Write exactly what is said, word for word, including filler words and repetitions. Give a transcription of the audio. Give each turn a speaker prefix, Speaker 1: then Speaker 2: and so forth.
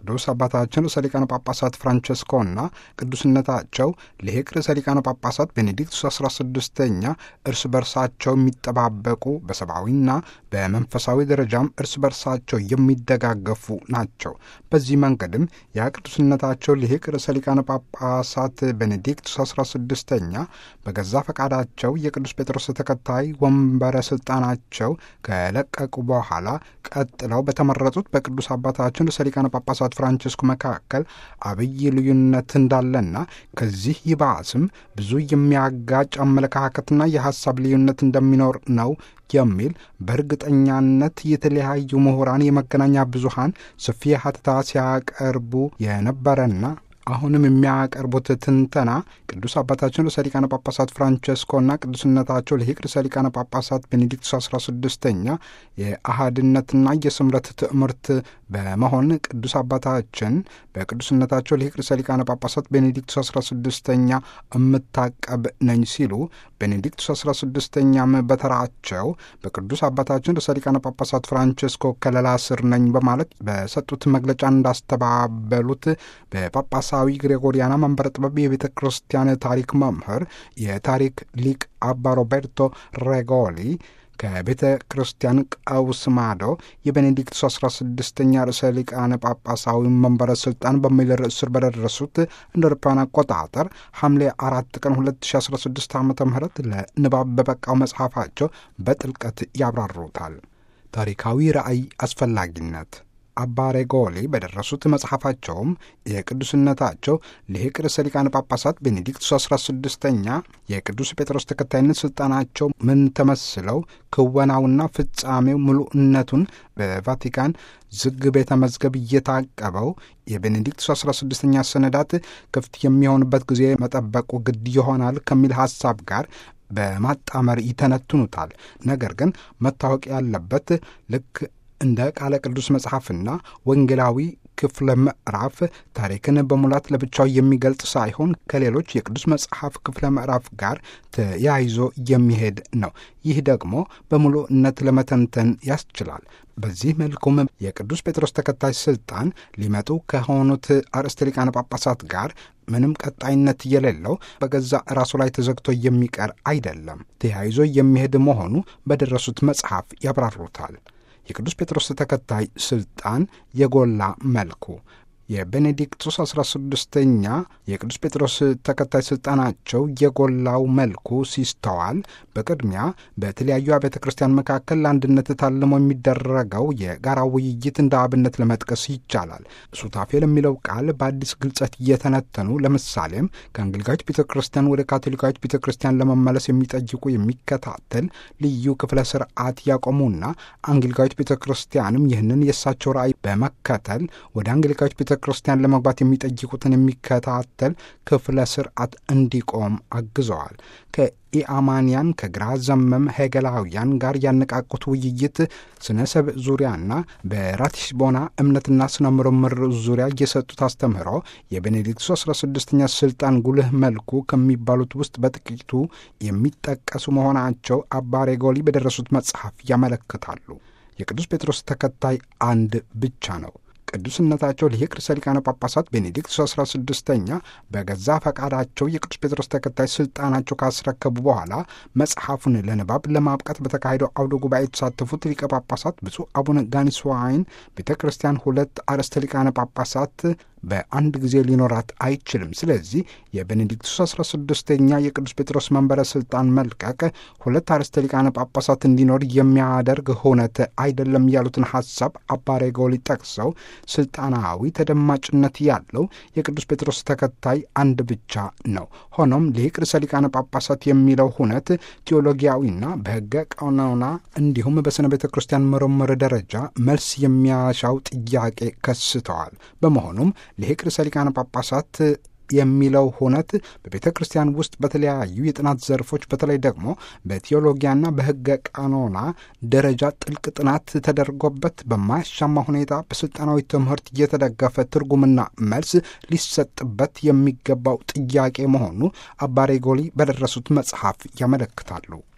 Speaker 1: ቅዱስ አባታችን ርዕሰ ሊቃነ ጳጳሳት ፍራንቸስኮና ቅዱስነታቸው ሊቅ ርዕሰ ሊቃነ ጳጳሳት ቤኔዲክቱስ አስራ ስድስተኛ እርስ በርሳቸው የሚጠባበቁ በሰብአዊና በመንፈሳዊ ደረጃም እርስ በርሳቸው የሚደጋገፉ ናቸው። በዚህ መንገድም ያ ቅዱስነታቸው ሊቅ ርዕሰ ሊቃነ ጳጳሳት ቤኔዲክቱስ አስራ ስድስተኛ በገዛ ፈቃዳቸው የቅዱስ ጴጥሮስ ተከታይ ወንበረ ስልጣናቸው ከለቀቁ በኋላ ቀጥለው በተመረጡት በቅዱስ አባታችን ርዕሰ ሊቃነ ጳጳሳት ፍራንቸስኮ መካከል አብይ ልዩነት እንዳለና ከዚህ ይባስም ብዙ የሚያጋጭ አመለካከትና የሐሳብ ልዩነት እንደሚኖር ነው የሚል በእርግጠኛነት የተለያዩ ምሁራን የመገናኛ ብዙሃን ሰፊ ሀተታ ሲያቀርቡ የነበረና አሁንም የሚያቀርቡት ትንተና ቅዱስ አባታችን ርዕሰ ሊቃነ ጳጳሳት ፍራንቸስኮና ቅዱስነታቸው ሊቅ ርዕሰ ሊቃነ ጳጳሳት ቤኔዲክቱስ አስራ ስድስተኛ የአሃድነትና የስምረት ትምህርት በመሆን ቅዱስ አባታችን በቅዱስነታቸው ሊቅ ርዕሰ ሊቃነ ጳጳሳት ቤኔዲክቱስ አስራ ስድስተኛ እምታቀብ ነኝ ሲሉ ቤኔዲክቱስ አስራ ስድስተኛም በተራቸው በቅዱስ አባታችን ርዕሰ ሊቃነ ጳጳሳት ፍራንቸስኮ ከለላ ስር ነኝ በማለት በሰጡት መግለጫ እንዳስተባበሉት በጳጳሳዊ ግሬጎሪያና መንበረ ጥበብ የቤተ ክርስቲያን ታሪክ መምህር የታሪክ ሊቅ አባ ሮቤርቶ ሬጎሊ ከቤተ ክርስቲያን ቀውስ ማዶ የቤኔዲክቱስ አስራ ስድስተኛ ርዕሰ ሊቃነ ጳጳሳዊ መንበረ ስልጣን በሚል ርዕስ ስር በደረሱት እንደ አውሮፓውያን አቆጣጠር ሐምሌ አራት ቀን ሁለት ሺህ አስራ ስድስት ዓመተ ምህረት ለንባብ በበቃው መጽሐፋቸው በጥልቀት ያብራሩታል። ታሪካዊ ራእይ አስፈላጊነት አባ ሬጎሊ በደረሱት መጽሐፋቸውም የቅዱስነታቸው ሊቅ ርዕሰ ሊቃነ ጳጳሳት ቤኔዲክቱስ አስራ ስድስተኛ የቅዱስ ጴጥሮስ ተከታይነት ስልጣናቸው ምን ተመስለው ክወናውና ፍጻሜው ምሉዕነቱን በቫቲካን ዝግ ቤተ መዝገብ እየታቀበው የቤኔዲክቱስ አስራ ስድስተኛ ሰነዳት ክፍት የሚሆንበት ጊዜ መጠበቁ ግድ ይሆናል ከሚል ሐሳብ ጋር በማጣመር ይተነትኑታል። ነገር ግን መታወቅ ያለበት ልክ እንደ ቃለ ቅዱስ መጽሐፍና ወንጌላዊ ክፍለ ምዕራፍ ታሪክን በሙላት ለብቻው የሚገልጽ ሳይሆን ከሌሎች የቅዱስ መጽሐፍ ክፍለ ምዕራፍ ጋር ተያይዞ የሚሄድ ነው። ይህ ደግሞ በሙሉነት ለመተንተን ያስችላል። በዚህ መልኩም የቅዱስ ጴጥሮስ ተከታይ ስልጣን ሊመጡ ከሆኑት አርእስተ ሊቃነ ጳጳሳት ጋር ምንም ቀጣይነት የሌለው በገዛ ራሱ ላይ ተዘግቶ የሚቀር አይደለም፣ ተያይዞ የሚሄድ መሆኑ በደረሱት መጽሐፍ ያብራሩታል። የቅዱስ ጴጥሮስ ተከታይ ስልጣን የጎላ መልኩ የቤኔዲክቱስ አስራ ስድስተኛ የቅዱስ ጴጥሮስ ተከታይ ስልጣናቸው የጎላው መልኩ ሲስተዋል በቅድሚያ በተለያዩ አብያተ ክርስቲያን መካከል ለአንድነት ታልሞ የሚደረገው የጋራ ውይይት እንደ አብነት ለመጥቀስ ይቻላል። ሱታፌ ለሚለው ቃል በአዲስ ግልጸት እየተነተኑ ለምሳሌም ከአንግሊካዊት ቤተ ክርስቲያን ወደ ካቶሊካዊት ቤተ ክርስቲያን ለመመለስ የሚጠይቁ የሚከታተል ልዩ ክፍለ ስርዓት ያቆሙና አንግሊካዊት ቤተ ክርስቲያንም ይህንን የእሳቸው ራእይ በመከተል ወደ አንግሊካዊት ቤተ ክርስቲያን ለመግባት የሚጠይቁትን የሚከታተል ክፍለ ስርዓት እንዲቆም አግዘዋል። ከኢአማንያን ከግራ ዘመም ሄገላውያን ጋር ያነቃቁት ውይይት ስነ ሰብእ ዙሪያና በራቲስቦና እምነትና ስነ ምርምር ዙሪያ የሰጡት አስተምህሮ የቤኔዲክቱስ አስራ ስድስተኛ ስልጣን ጉልህ መልኩ ከሚባሉት ውስጥ በጥቂቱ የሚጠቀሱ መሆናቸው አባ ሬጎሊ በደረሱት መጽሐፍ ያመለክታሉ። የቅዱስ ጴጥሮስ ተከታይ አንድ ብቻ ነው። ቅዱስነታቸው ሊቅ ርዕሰ ሊቃነ ጳጳሳት ቤኔዲክቱስ አስራ ስድስተኛ በገዛ ፈቃዳቸው የቅዱስ ጴጥሮስ ተከታይ ስልጣናቸው ካስረከቡ በኋላ መጽሐፉን ለንባብ ለማብቃት በተካሄደው አውደ ጉባኤ የተሳተፉት ሊቀ ጳጳሳት ብፁዕ አቡነ ጋኒስዋይን ቤተ ክርስቲያን ሁለት አርእስተ ሊቃነ ጳጳሳት በአንድ ጊዜ ሊኖራት አይችልም። ስለዚህ የቤኔዲክቱስ አስራ ስድስተኛ የቅዱስ ጴጥሮስ መንበረ ስልጣን መልቀቅ ሁለት አርእስተ ሊቃነ ጳጳሳት እንዲኖር የሚያደርግ ሁነት አይደለም ያሉትን ሐሳብ አባ ሬጎሊ ጠቅሰው ስልጣናዊ ተደማጭነት ያለው የቅዱስ ጴጥሮስ ተከታይ አንድ ብቻ ነው። ሆኖም ሊቅ ርዕሰ ሊቃነ ጳጳሳት የሚለው ሁነት ቴዎሎጊያዊና በሕገ ቀኖና እንዲሁም በስነ ቤተ ክርስቲያን ምርምር ደረጃ መልስ የሚያሻው ጥያቄ ከስተዋል። በመሆኑም ሊቅ ርዕሰ ሊቃነ ጳጳሳት የሚለው ሁነት በቤተ ክርስቲያን ውስጥ በተለያዩ የጥናት ዘርፎች በተለይ ደግሞ በቴዎሎጊያና በሕገ ቀኖና ደረጃ ጥልቅ ጥናት ተደርጎበት በማያሻማ ሁኔታ በስልጣናዊ ትምህርት እየተደገፈ ትርጉምና መልስ ሊሰጥበት የሚገባው ጥያቄ መሆኑ አባ ሬጎሊ በደረሱት መጽሐፍ ያመለክታሉ።